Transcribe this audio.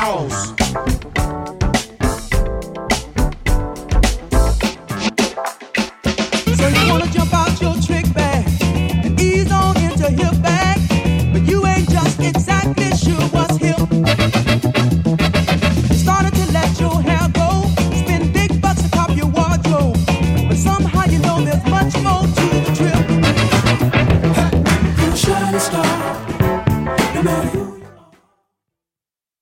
house. So you wanna jump out your trick bag and ease on into hip bag, but you ain't just exactly sure what's hip.